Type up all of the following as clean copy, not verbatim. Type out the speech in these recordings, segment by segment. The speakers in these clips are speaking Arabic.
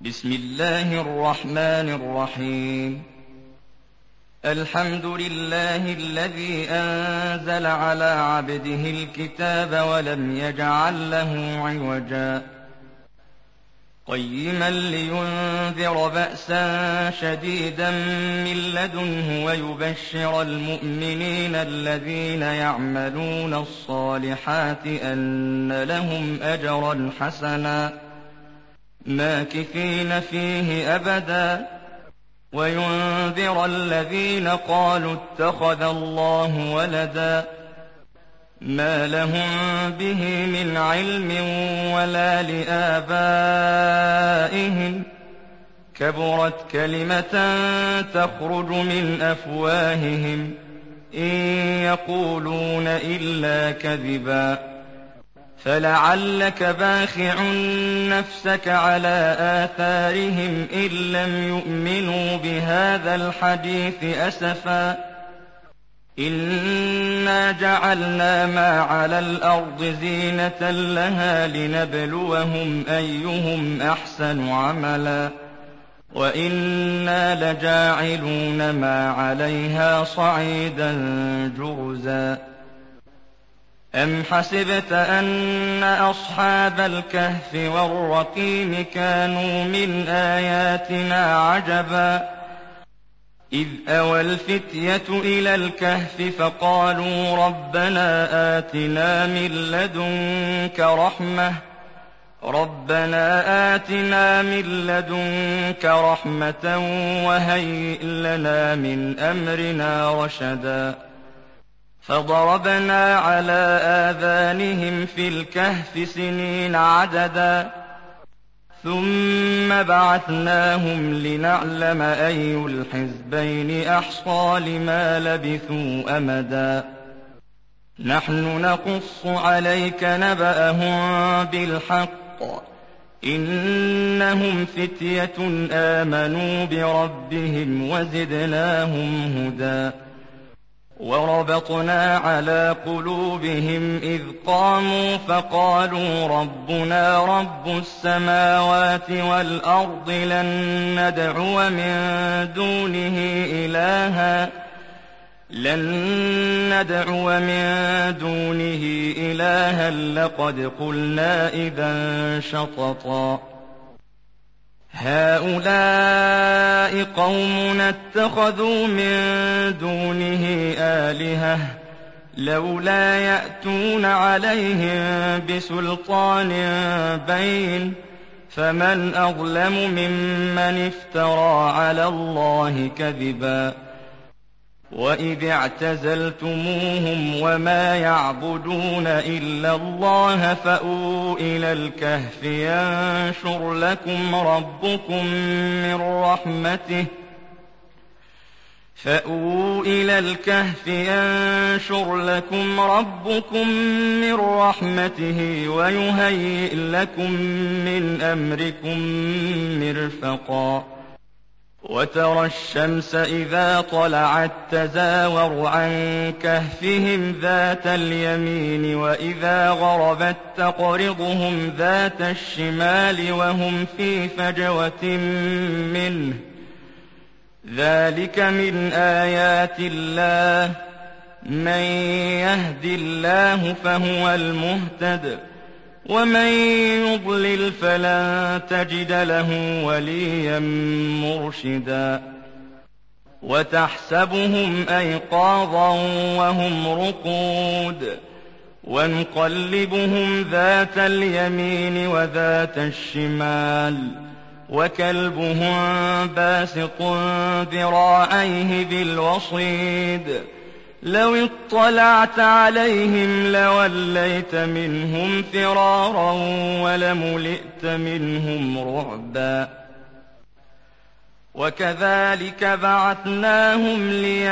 بسم الله الرحمن الرحيم. الحمد لله الذي أنزل على عبده الكتاب ولم يجعل له عوجا قيما لينذر بأسا شديدا من لدنه ويبشر المؤمنين الذين يعملون الصالحات أن لهم أجرا حسنا ماكثين فيه أبدا وينذر الذين قالوا اتخذ الله ولدا ما لهم به من علم ولا لآبائهم كبرت كلمة تخرج من أفواههم إن يقولون إلا كذبا فلعلك باخع نفسك على آثارهم إن لم يؤمنوا بهذا الحديث أسفا إنا جعلنا ما على الأرض زينة لها لنبلوهم أيهم أحسن عملا وإنا لجاعلون ما عليها صعيدا جرزا أم حسبت أن أصحاب الكهف والرقيم كانوا من آياتنا عجبا إذ أوى الفتية إلى الكهف فقالوا ربنا آتنا من لدنك رحمة وهيئ لنا من أمرنا رشدا فضربنا على آذانهم في الكهف سنين عددا ثم بعثناهم لنعلم أي الحزبين أحصى لما لبثوا أمدا نحن نقص عليك نبأهم بالحق إنهم فتية آمنوا بربهم وزدناهم هدى وربطنا على قلوبهم إذ قاموا فقالوا ربنا رب السماوات والأرض لن ندعو من دونه إلها لقد قلنا إذا شططا هؤلاء قومنا اتخذوا من دونه آلهة لولا يأتون عليهم بسلطان بين فمن أظلم ممن افترى على الله كذبا وإذ اعتزلتموهم وما يعبدون إلا الله فأووا إلى الكهف ينشر لكم ربكم من رحمته ويهيئ لكم من أمركم مرفقا وترى الشمس إذا طلعت تزاور عن كهفهم ذات اليمين وإذا غربت تقرضهم ذات الشمال وهم في فجوة منه ذلك من آيات الله من يهد الله فهو المهتد ومن يضلل فلن تجد له وليا مرشدا وتحسبهم أيقاظا وهم رقود ونقلبهم ذات اليمين وذات الشمال وكلبهم باسط ذراعيه بالوصيد لو اطلعت عليهم لوليت منهم فرارا ولملئت منهم رعبا وكذلك بعثناهم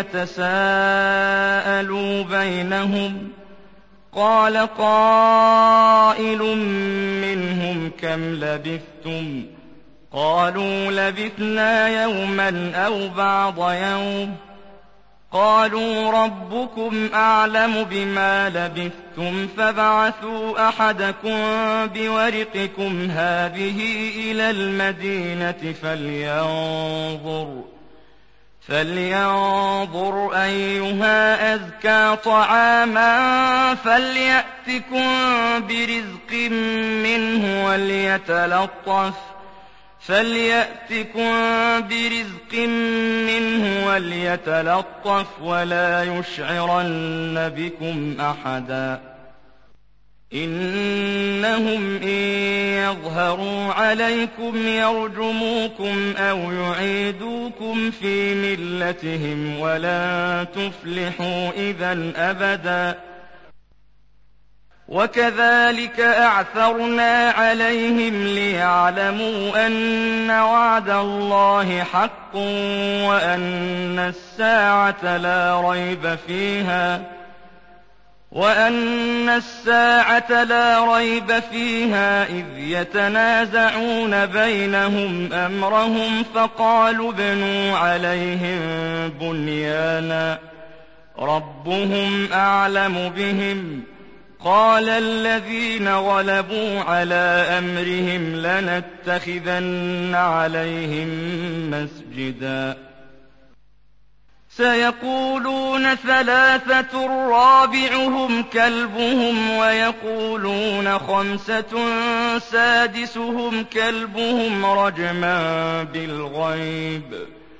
ليتساءلوا بينهم قال قائل منهم كم لبثتم قالوا لبثنا يوما أو بعض يوم قالوا ربكم أعلم بما لبثتم فابعثوا أحدكم بورقكم هذه إلى المدينة فلينظر أيها أزكى طعاما فليأتكم برزق منه وليتلطف ولا يشعرن بكم أحدا إنهم إن يظهروا عليكم يرجموكم أو يعيدوكم في ملتهم ولن تفلحوا إذا أبدا وكذلك أعثرنا عليهم ليعلموا أن وعد الله حق وأن الساعة لا ريب فيها إذ يتنازعون بينهم أمرهم فقالوا ابنوا عليهم بنيانا ربهم أعلم بهم قال الذين غلبوا على أمرهم لنتخذن عليهم مسجدا سيقولون ثلاثة رابعهم كلبهم ويقولون خمسة سادسهم كلبهم رجما بالغيب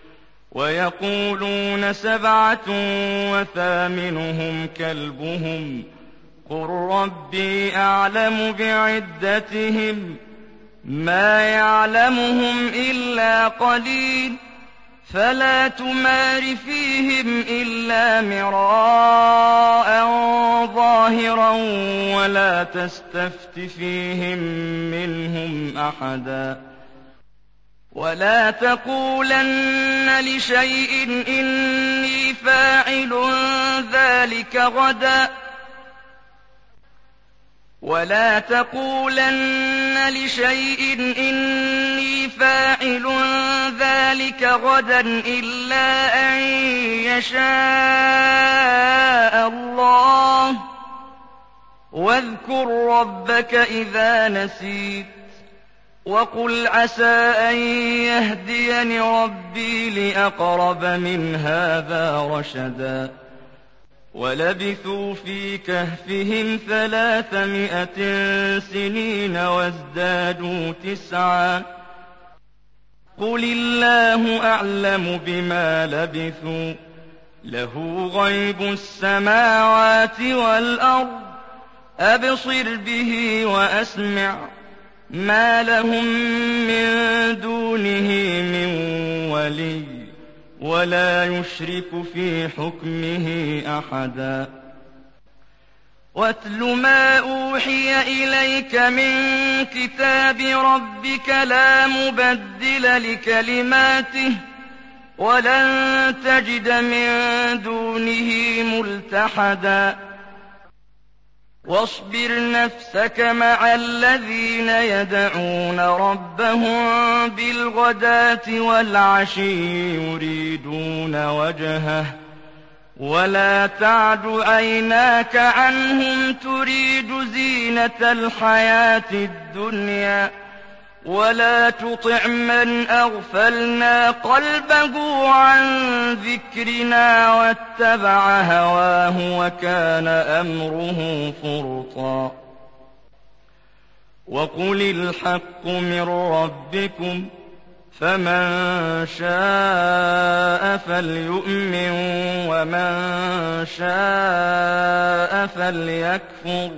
ويقولون سبعة وثامنهم كلبهم قل ربي أعلم بعدتهم ما يعلمهم إلا قليل فلا تمار فيهم إلا مراء ظاهرا ولا تستفت فيهم منهم أحدا ولا تقولن لشيء إني فاعل ذلك غدا إلا أن يشاء الله واذكر ربك إذا نسيت وقل عسى أن يهديني ربي لأقرب من هذا رشدا ولبثوا في كهفهم 300 سنين وازدادوا 9 قل الله أعلم بما لبثوا له غيب السماوات والأرض أبصر به وأسمع ما لهم من دونه من ولي ولا يشرك في حكمه أحدا واتل ما أوحي إليك من كتاب ربك لا مبدل لكلماته ولن تجد من دونه ملتحدا واصبر نفسك مع الذين يدعون ربهم بالغداة والعشي يريدون وجهه ولا تعد عيناك عنهم تريد زينة الحياة الدنيا ولا تطع من أغفلنا قلبه عن ذكرنا واتبع هواه وكان أمره فرطا وقل الحق من ربكم فمن شاء فليؤمن ومن شاء فليكفر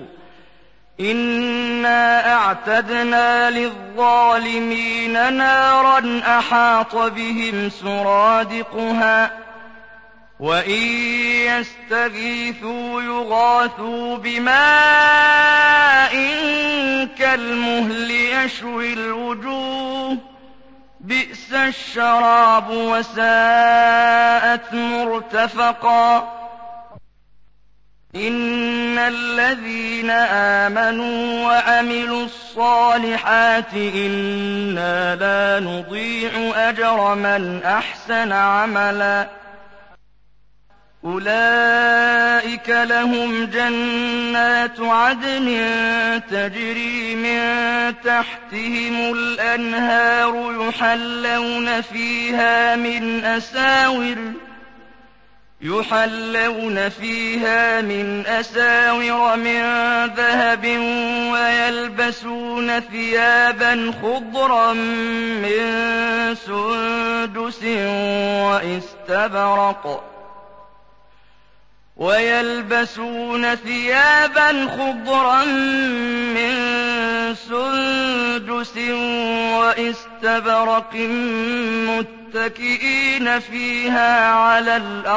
إنا أعتدنا للظالمين نارا أحاط بهم سرادقها وإن يستغيثوا يغاثوا بماء كالمهل يشوي الوجوه بئس الشراب وساءت مرتفقا إن الذين آمنوا وعملوا الصالحات إنا لا نضيع أجر من أحسن عملا أولئك لهم جنات عدن تجري من تحتهم الأنهار يحلون فيها من أساور من ذهب ويلبسون ثيابا خضرا من سندس واستبرق متكئين فيها على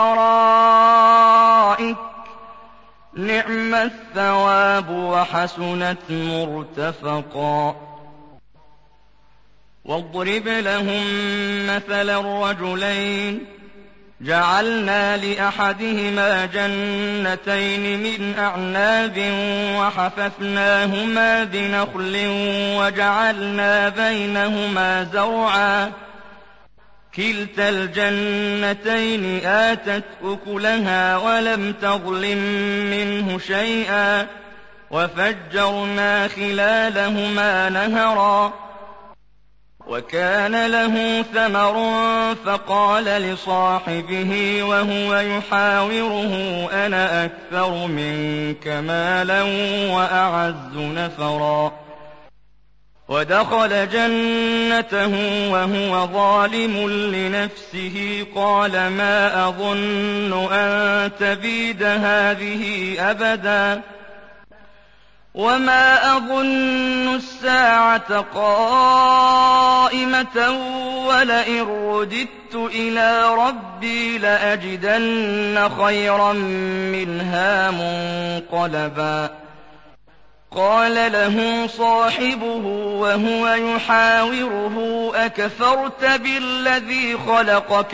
الأرائك نعم الثواب وحسنت مرتفقا. واضرب لهم مثل الرجلين جعلنا لأحدهما جنتين من أعناب وحففناهما بنخل وجعلنا بينهما زرعا كلتا الجنتين آتت أكلها ولم تظلم منه شيئا وفجرنا خلالهما نهرا وكان له ثمر فقال لصاحبه وهو يحاوره أنا أكثر منك مالا وأعز نفرا ودخل جنته وهو ظالم لنفسه قال ما أظن أن تبيد هذه أبدا وما أظن الساعة قائمة ولئن رددت إلى ربي لأجدن خيرا منها منقلبا. قال له صاحبه وهو يحاوره أكفرت بالذي خلقك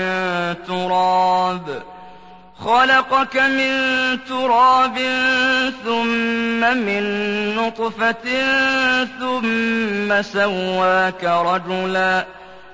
من تراب ثم من نطفة ثم سواك رجلا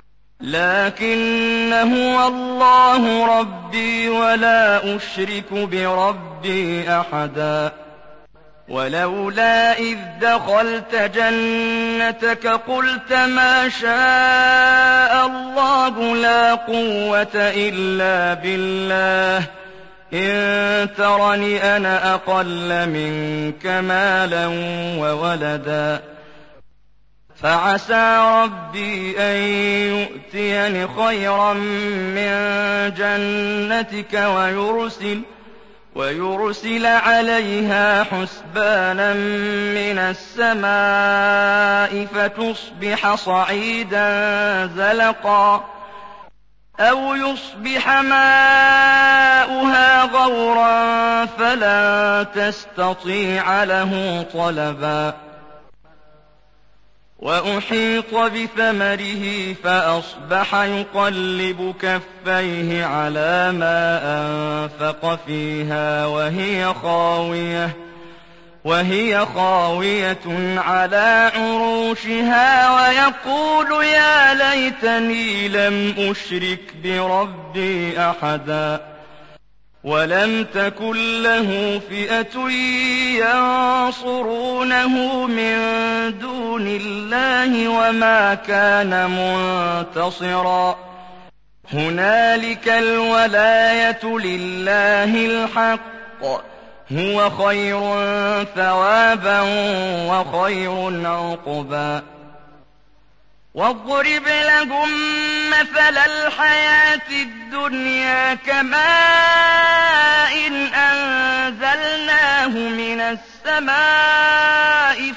لكن هو الله ربي ولا أشرك بربي أحدا. ولولا إذ دخلت جنتك قلت ما شاء الله لا قوة إلا بالله إن ترني أنا أقل منك مالا وولدا فعسى ربي أن يؤتيني خيرا من جنتك ويرسل عليها حسبانا من السماء فتصبح صعيدا زلقا أو يصبح ماؤها غورا فلا تستطيع له طلبا. وأحيط بثمره فأصبح يقلب كفيه على ما أنفق فيها وهي خاوية على عروشها ويقول يا ليتني لم أشرك بربي أحدا ولم تكن له فئة ينصرونه من دون الله وما كان منتصرا. هنالك الولاية لله الحق هو خير ثوابا وخير عقبا. واضرب لهم مثل الحياة الدنيا كماء أنزلناه من السماء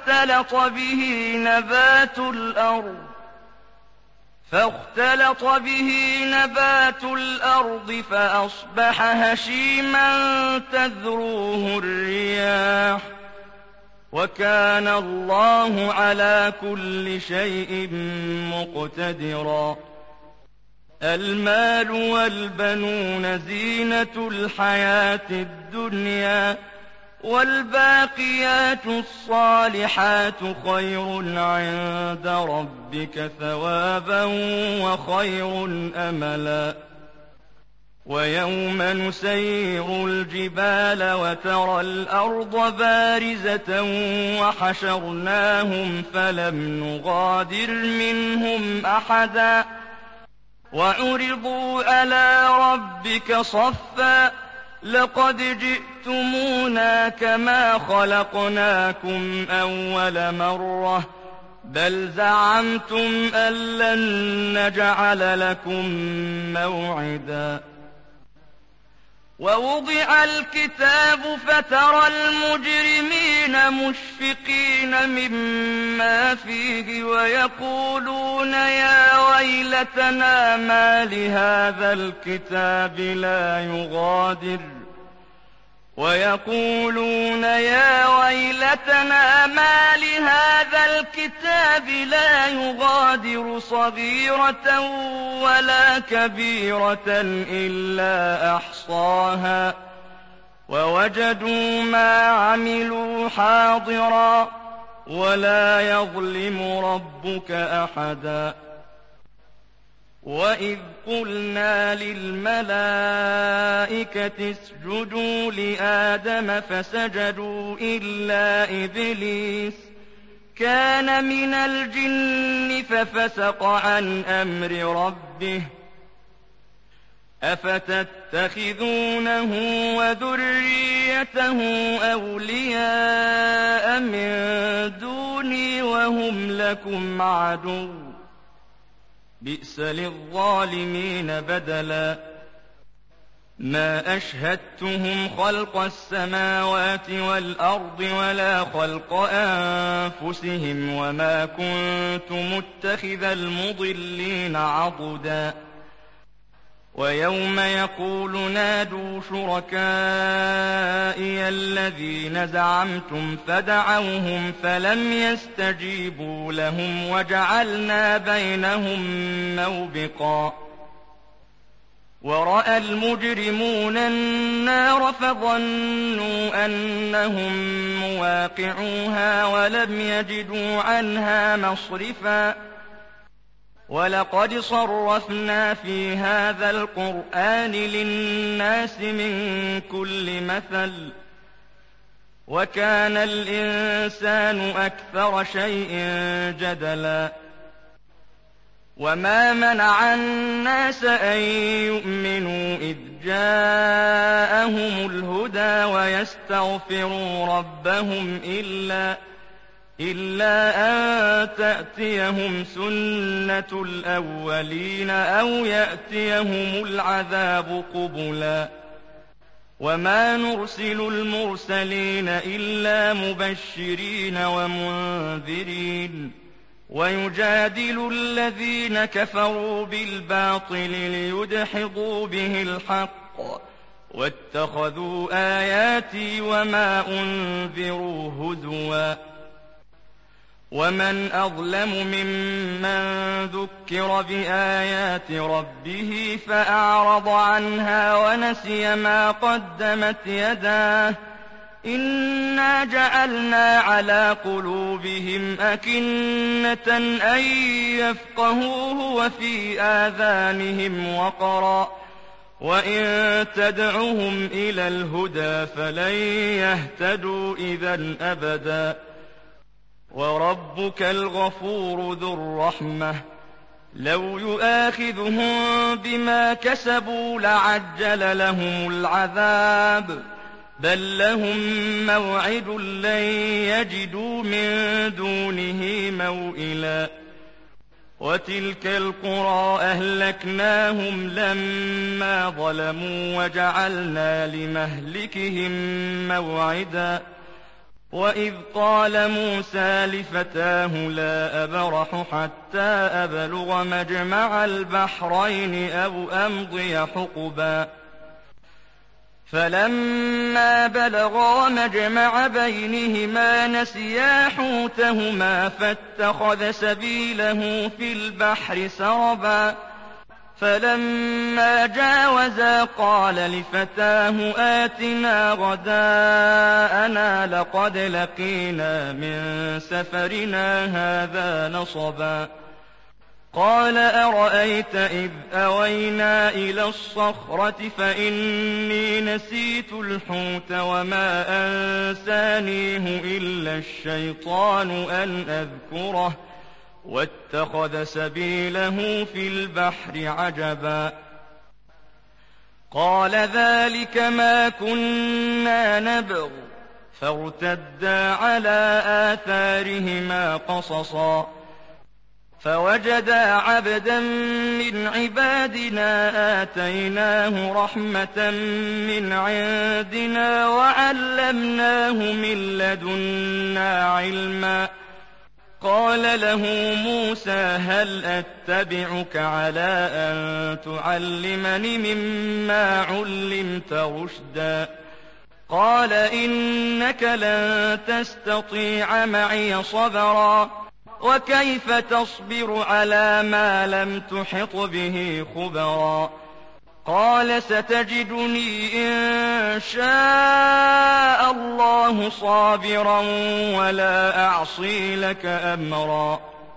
فاختلط به نبات الأرض فأصبح هشيما تذروه الرياح وكان الله على كل شيء مقتدرا. المال والبنون زينة الحياة الدنيا والباقيات الصالحات خير عند ربك ثوابا وخير أملا. ويوم نسير الجبال وترى الأرض بارزة وحشرناهم فلم نغادر منهم أحدا وعرضوا على ربك صفا لقد جئتمونا كما خلقناكم أول مرة بل زعمتم أن لن نجعل لكم موعدا ووضع الكتاب فترى المجرمين مشفقين مما فيه ويقولون يا ويلتنا ما لهذا الكتاب لا يغادر صغيرة ولا كبيرة إلا أحصاها ووجدوا ما عملوا حاضرا ولا يظلم ربك أحدا وإذ قلنا للملائكة اسجدوا لآدم فسجدوا إلا إبليس كان من الجن ففسق عن أمر ربه أفتتخذونه وذريته أولياء من دوني وهم لكم عدو بئس للظالمين بدلا ما أشهدتهم خلق السماوات والأرض ولا خلق أنفسهم وما كنت متخذ المضلين عضدا ويوم يقول نادوا شركائي الذين زعمتم فدعوهم فلم يستجيبوا لهم وجعلنا بينهم موبقا ورأى المجرمون النار فظنوا أنهم مواقعوها ولم يجدوا عنها مصرفا ولقد صرفنا في هذا القرآن للناس من كل مثل وكان الإنسان أكثر شيء جدلا وما منع الناس أن يؤمنوا إذ جاءهم الهدى ويستغفروا ربهم إلا أن تأتيهم سنة الأولين أو يأتيهم العذاب قبلا وما نرسل المرسلين إلا مبشرين ومنذرين ويجادل الذين كفروا بالباطل ليدحضوا به الحق واتخذوا آياتي وما أنذروا هزوا ومن أظلم ممن ذكر بآيات ربه فأعرض عنها ونسي ما قدمت يداه إنا جعلنا على قلوبهم أكنة أن يفقهوه وفي آذانهم وقرا وإن تدعهم إلى الهدى فلن يهتدوا إذا أبدا وربك الغفور ذو الرحمة لو يؤاخذهم بما كسبوا لعجل لهم العذاب بل لهم موعد لن يجدوا من دونه موئلا وتلك القرى أهلكناهم لما ظلموا وجعلنا لمهلكهم موعدا وإذ قال موسى لفتاه لا أبرح حتى أبلغ مجمع البحرين أو أمضي حقبا فلما بلغا مجمع بينهما نسيا حوتهما فاتخذ سبيله في البحر سربا فلما جاوزا قال لفتاه آتنا غداءنا لقد لقينا من سفرنا هذا نصبا قال أرأيت إذ أوينا إلى الصخرة فإني نسيت الحوت وما أنسانيه إلا الشيطان أن أذكره واتخذ سبيله في البحر عجبا قال ذلك ما كنا نبغ فارتدا على آثارهما قصصا فوجدا عبدا من عبادنا آتيناه رحمة من عندنا وعلمناه من لدنا علما قال له موسى هل أتبعك على أن تعلمني مما علمت رشدا قال إنك لن تستطيع معي صبرا وكيف تصبر على ما لم تحط به خبرا قال ستجدني إن شاء الله صابرا ولا أعصي لك أمرا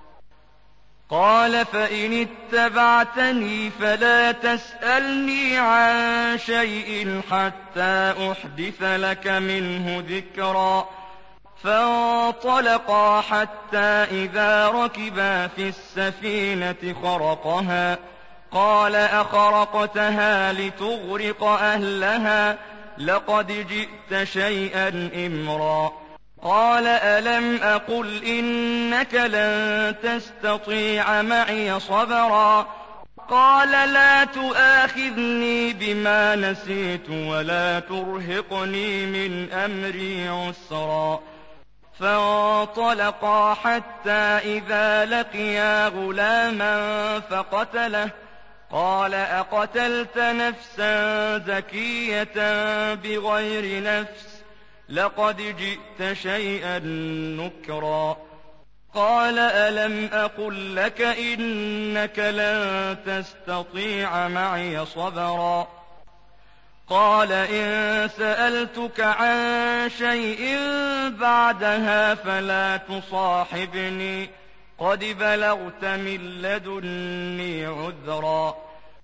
قال فإن اتبعتني فلا تسألني عن شيء حتى أحدث لك منه ذكرا فانطلقا حتى إذا ركبا في السفينة خرقها قال أخرقتها لتغرق أهلها لقد جئت شيئا إمرا قال ألم أقل إنك لن تستطيع معي صبرا قال لا تؤاخذني بما نسيت ولا ترهقني من أمري عسرا فانطلقا حتى إذا لقيا غلاما فقتله قال أقتلت نفسا زكية بغير نفس لقد جئت شيئا نكرا قال ألم أقل لك إنك لن تستطيع معي صبرا قال إن سألتك عن شيء بعدها فلا تصاحبني قد بلغت من لدني عذرا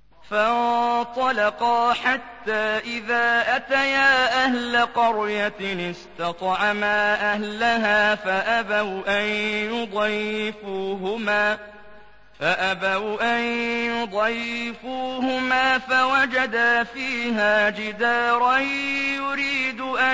فانطلقا حتى إذا أتيا أهل قرية استطعما أهلها فأبوا أن يضيفوهما فوجدا فيها جدارا يريد أن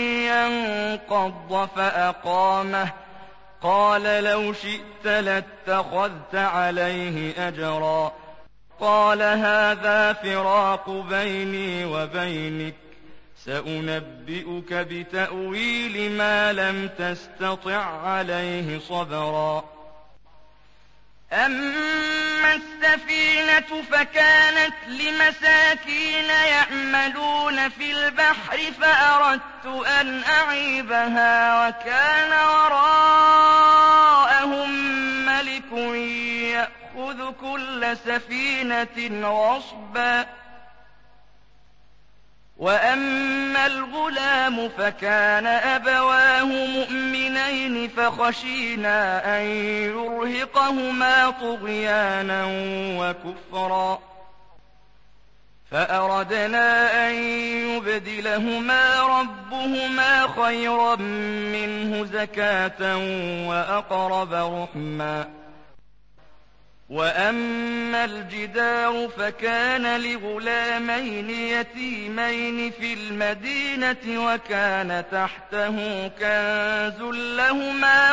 ينقض فأقامه قال لو شئت لاتخذت عليه أجرا قال هذا فراق بيني وبينك سأنبئك بتأويل ما لم تستطع عليه صبرا أما السفينة فكانت لمساكين يعملون في البحر فأردت أن أعيبها وكان وراءهم ملك يأخذ كل سفينة غصبا وأما الغلام فكان أبواه مؤمنين فخشينا أن يرهقهما طغيانا وكفرا فأردنا أن يبدلهما ربهما خيرا منه زكاة وأقرب رحما وأما الجدار فكان لغلامين يتيمين في المدينة وكان تحته كنز لهما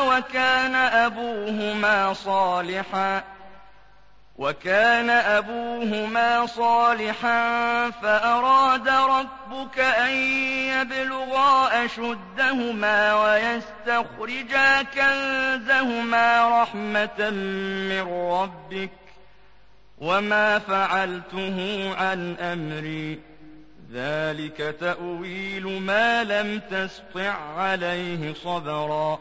وكان أبوهما صالحا فأراد ربك أن يبلغا أشدهما ويستخرجا كنزهما رحمة من ربك وما فعلته عن أمري ذلك تأويل ما لم تسطع عليه صبرا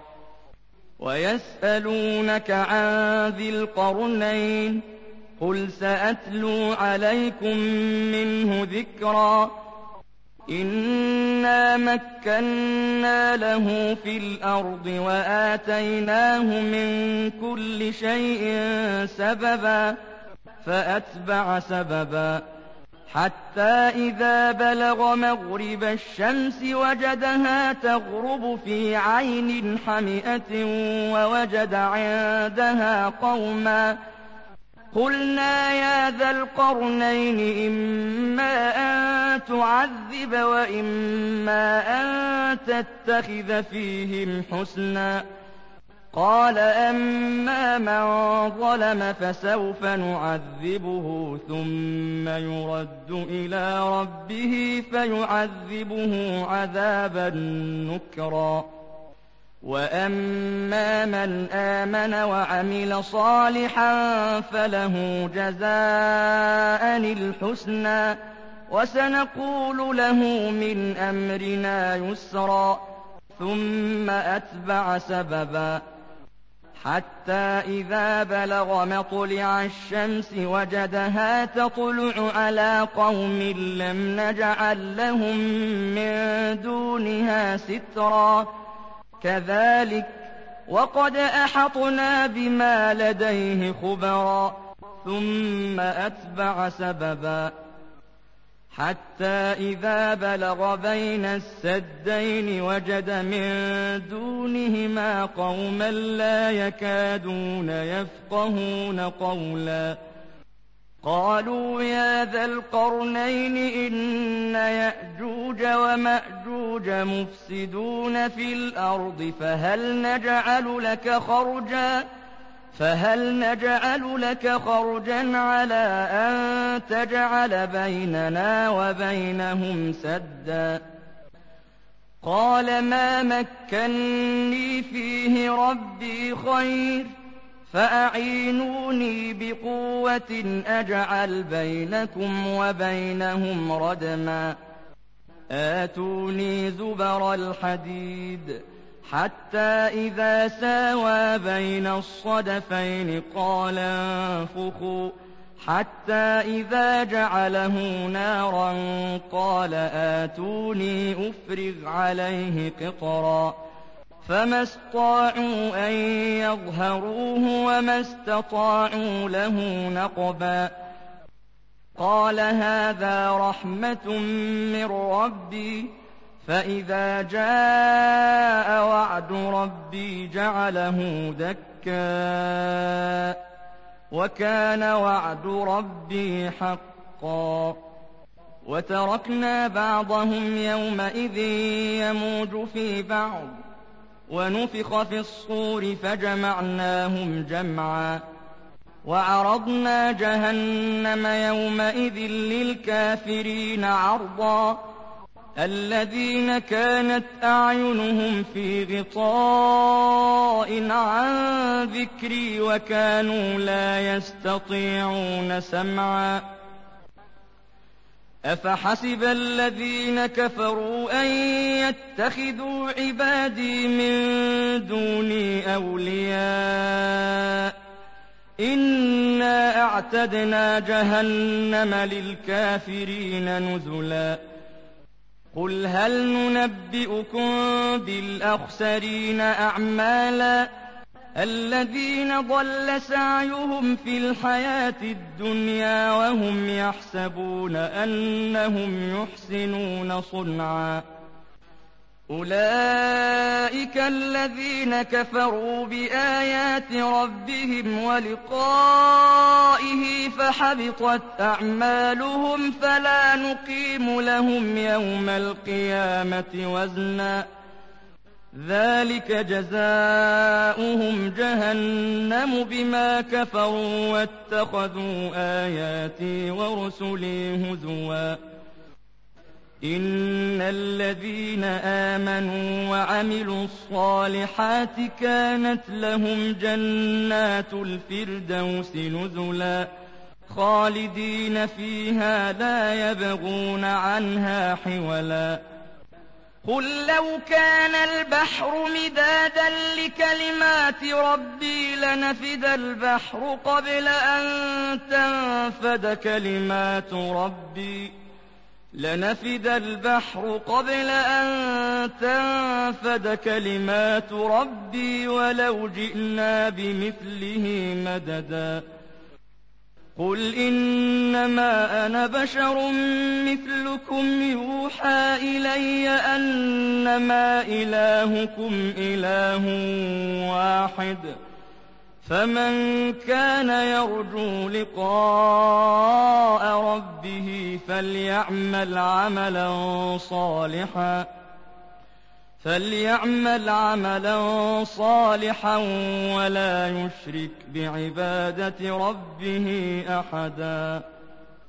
ويسألونك عن ذي القرنين قل سأتلو عليكم منه ذكرا إِنَّا مَكَّنَّا لَهُ فِي الْأَرْضِ وَآتَيْنَاهُ مِن كُلِّ شَيْءٍ سَبَبًا فَأَتْبَعَ سَبَبًا حَتَّىٰ إِذَا بَلَغَ مَغْرِبَ الشَّمْسِ وَجَدَهَا تَغْرُبُ فِي عَيْنٍ حَمِئَةٍ وَوَجَدَ عِندَهَا قَوْمًا قُلْنَا يَا ذَا الْقَرْنَيْنِ إِمَّا أَن تُعَذِّبَ وَإِمَّا أَن تَتَّخِذَ فِيهِمْ حُسْنًا قَالَ أَمَّا مَن ظَلَمَ فَسَوْفَ نُعَذِّبُهُ ثُمَّ يُرَدُّ إِلَىٰ رَبِّهِ فَيُعَذِّبُهُ عَذَابًا نُّكْرًا وَأَمَّا مَنْ آمَنَ وَعَمِلَ صَالِحًا فَلَهُ جَزَاءً الْحُسْنَىٰ وَسَنَقُولُ لَهُ مِنْ أَمْرِنَا يُسْرًا ثُمَّ أَتْبَعَ سَبَبًا حَتَّىٰ إِذَا بَلَغَ مَطْلِعَ الشَّمْسِ وَجَدَهَا تَطْلُعُ عَلَىٰ قَوْمٍ لَّمْ نَجْعَل لَّهُم مِّن دُونِهَا سِتْرًا كَذَٰلِكَ وَقَدْ أَحَطْنَا بِمَا لَدَيْهِ خُبْرًا ثُمَّ أَتْبَعَ سَبَبًا حَتَّىٰ إِذَا بَلَغَ بَيْنَ السَّدَّيْنِ وَجَدَ مِن دُونِهِمَا قَوْمًا لَّا يَكَادُونَ يَفْقَهُونَ قَوْلًا قَالُوا يَا ذَا الْقَرْنَيْنِ إِنَّ يَأْجُوجَ وَمَأْجُوجَ مُفْسِدُونَ فِي الْأَرْضِ فَهَلْ نَجْعَلُ لَكَ خَرْجًا عَلَىٰ أَن تَجْعَلَ بَيْنَنَا وَبَيْنَهُمْ سَدًّا قَالَ مَا مَكَّنِّي فِيهِ رَبِّي خَيْرٌ فَأَعِينُونِي بِقُوَّةٍ أَجْعَلْ بَيْنَكُمْ وَبَيْنَهُمْ رَدْمًا آتُونِي زُبَرَ الْحَدِيدِ حَتَّىٰ إِذَا سَاوَىٰ بَيْنَ الصَّدَفَيْنِ قَالَ انفُخُوا حَتَّىٰ إِذَا جَعَلَهُ نَارًا قَالَ آتُونِي أُفْرِغْ عَلَيْهِ قِطْرًا فَمَا اسْطَاعُوا أَن يَظْهَرُوهُ وَمَا اسْتَطَاعُوا لَهُ نَقْبًا قَالَ هَٰذَا رَحْمَةٌ مِّن رَّبِّي فَإِذَا جَاءَ وَعْدُ رَبِّي جَعَلَهُ دَكَّاءَ وَكَانَ وَعْدُ رَبِّي حَقًّا وَتَرَكْنَا بَعْضَهُمْ يَوْمَئِذٍ يَمُوجُ فِي بَعْضٍ وَنُفِخَ فِي الصُّورِ فَجَمَعْنَاهُمْ جَمْعًا وَعَرَضْنَا جَهَنَّمَ يَوْمَئِذٍ لِّلْكَافِرِينَ عَرْضًا الَّذِينَ كَانَتْ أَعْيُنُهُمْ فِي غِطَاءٍ عَن ذِكْرِي وَكَانُوا لَا يَسْتَطِيعُونَ سَمْعًا أَفَحَسِبَ الَّذِينَ كَفَرُوا أَن يَتَّخِذُوا عِبَادِي مِن دُونِي أَوْلِيَاءَ إِنَّا أَعْتَدْنَا جَهَنَّمَ لِلْكَافِرِينَ نُزُلًا قُلْ هَلْ نُنَبِّئُكُم بِالْأَخْسَرِينَ أَعْمَالًا الَّذِينَ ضَلَّ سَعْيُهُمْ فِي الْحَيَاةِ الدُّنْيَا وَهُمْ يَحْسَبُونَ أَنَّهُمْ يُحْسِنُونَ صُنْعًا أُولَٰئِكَ الَّذِينَ كَفَرُوا بِآيَاتِ رَبِّهِمْ وَلِقَائِهِ فَحَبِطَتْ أَعْمَالُهُمْ فَلَا نُقِيمُ لَهُمْ يَوْمَ الْقِيَامَةِ وَزْنًا ذَٰلِكَ جَزَاؤُهُمْ جَهَنَّمُ بِمَا كَفَرُوا وَاتَّخَذُوا آيَاتِي وَرُسُلِي هُزُوًا إِنَّ الَّذِينَ آمَنُوا وَعَمِلُوا الصَّالِحَاتِ كَانَتْ لَهُمْ جَنَّاتُ الْفِرْدَوْسِ نُزُلًا خَالِدِينَ فِيهَا لَا يَبْغُونَ عَنْهَا حِوَلًا قُل لَّوْ كَانَ الْبَحْرُ مِدَادًا لِّكَلِمَاتِ رَبِّي لَنَفِدَ الْبَحْرُ قَبْلَ أَن تَنفَدَ كَلِمَاتُ رَبِّي لنفد البحر قبل أن تنفد كلمات ربي ولو جئنا بمثله مددا قل إنما أنا بشر مثلكم يوحى إلي أنما إلهكم إله واحد فمن كان يرجو لقاء ربه فليعمل عملا صالحا ولا يشرك بعبادة ربه أحدا